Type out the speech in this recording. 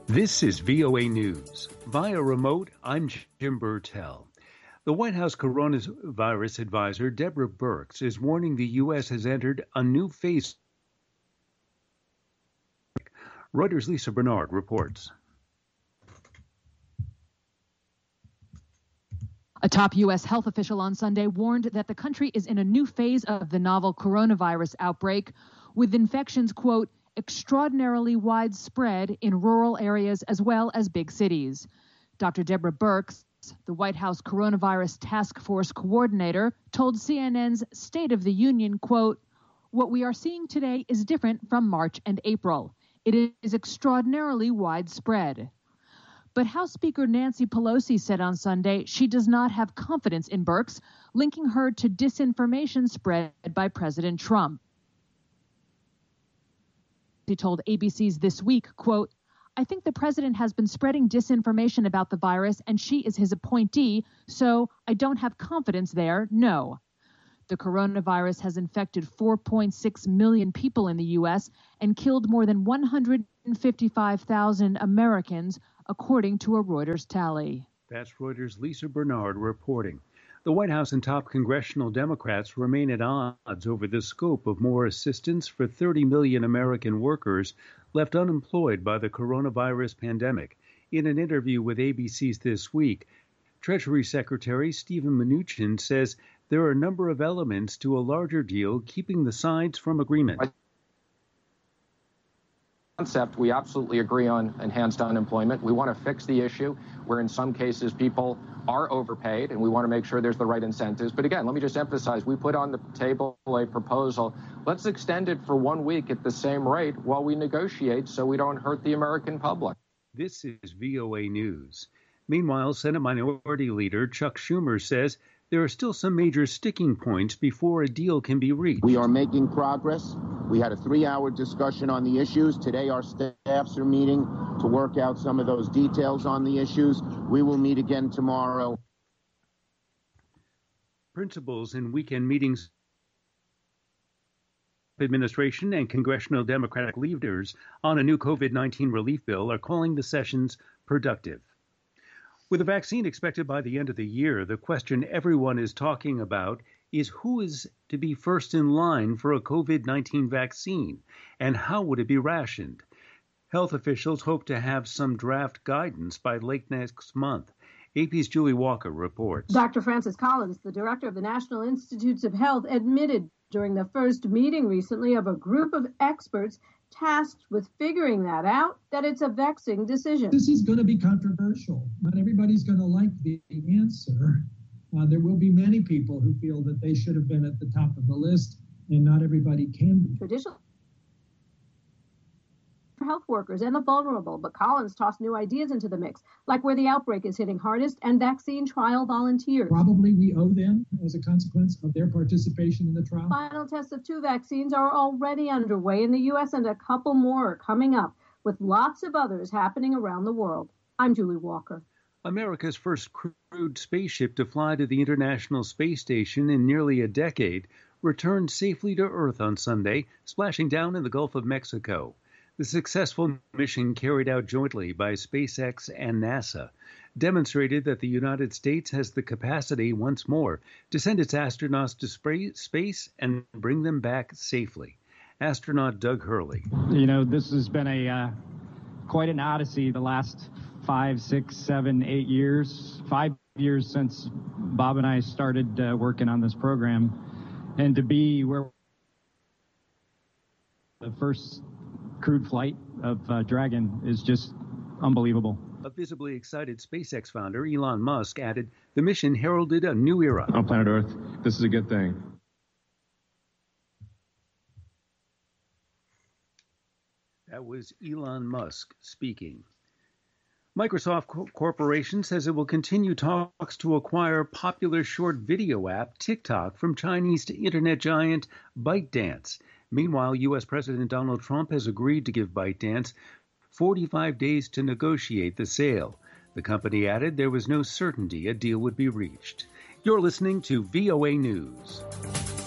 This is VOA News. Via remote, I'm Jim Burtell. The White House coronavirus advisor, Deborah Birx, is warning the U.S. has entered a new phase. Reuters' Lisa Bernard reports. A top U.S. health official on Sunday warned that the country is in a new phase of the novel coronavirus outbreak, with infections, quote, extraordinarily widespread in rural areas as well as big cities. Dr. Deborah Birx, the White House Coronavirus Task Force coordinator, told CNN's State of the Union, quote, what we are seeing today is different from March and April. It is extraordinarily widespread. But House Speaker Nancy Pelosi said on Sunday she does not have confidence in Birx, linking her to disinformation spread by President Trump. He told ABC's This Week, quote, I think the president has been spreading disinformation about the virus and she is his appointee, so I don't have confidence there, no. The coronavirus has infected 4.6 million people in the U.S. and killed more than 155,000 Americans, according to a Reuters tally. That's Reuters' Lisa Bernard reporting. The White House and top congressional Democrats remain at odds over the scope of more assistance for 30 million American workers left unemployed by the coronavirus pandemic. In an interview with ABC's This Week, Treasury Secretary Steven Mnuchin says there are a number of elements to a larger deal keeping the sides from agreement. Concept we absolutely agree on enhanced unemployment. We want to fix the issue where in some cases people are overpaid and we want to make sure there's the right incentives. But again, let me just emphasize, we put on the table a proposal. Let's extend it for 1 week at the same rate while we negotiate so we don't hurt the American public. This is VOA News. Meanwhile, Senate Minority Leader Chuck Schumer says there are still some major sticking points before a deal can be reached. We are making progress. We had a 3-hour discussion on the issues. Today, our staffs are meeting to work out some of those details on the issues. We will meet again tomorrow. Principals in weekend meetings, administration and congressional Democratic leaders on a new COVID-19 relief bill are calling the sessions productive. With a vaccine expected by the end of the year, the question everyone is talking about is who is to be first in line for a COVID-19 vaccine and how would it be rationed? Health officials hope to have some draft guidance by late next month. AP's Julie Walker reports. Dr. Francis Collins, the director of the National Institutes of Health, admitted during the first meeting recently of a group of experts tasked with figuring that out, that it's a vexing decision. This is going to be controversial. Not everybody's going to like the answer. There will be many people who feel that they should have been at the top of the list, and not everybody can be. Traditional health workers and the vulnerable, but Collins tossed new ideas into the mix, like where the outbreak is hitting hardest and vaccine trial volunteers. Probably we owe them as a consequence of their participation in the trial. Final tests of 2 vaccines are already underway in the U.S. and a couple more are coming up, with lots of others happening around the world. I'm Julie Walker. America's first crewed spaceship to fly to the International Space Station in nearly a decade returned safely to Earth on Sunday, splashing down in the Gulf of Mexico. The successful mission, carried out jointly by SpaceX and NASA, demonstrated that the United States has the capacity once more to send its astronauts to space and bring them back safely. Astronaut Doug Hurley. You know, this has been quite an odyssey the last 5, 6, 7, 8 years. 5 years since Bob and I started working on this program. And to be where the first crewed flight of Dragon is just unbelievable. A visibly excited SpaceX founder, Elon Musk, added, the mission heralded a new era. On planet Earth, this is a good thing. That was Elon Musk speaking. Microsoft Corporation says it will continue talks to acquire popular short video app TikTok from Chinese internet giant ByteDance. Meanwhile, U.S. President Donald Trump has agreed to give ByteDance 45 days to negotiate the sale. The company added there was no certainty a deal would be reached. You're listening to VOA News.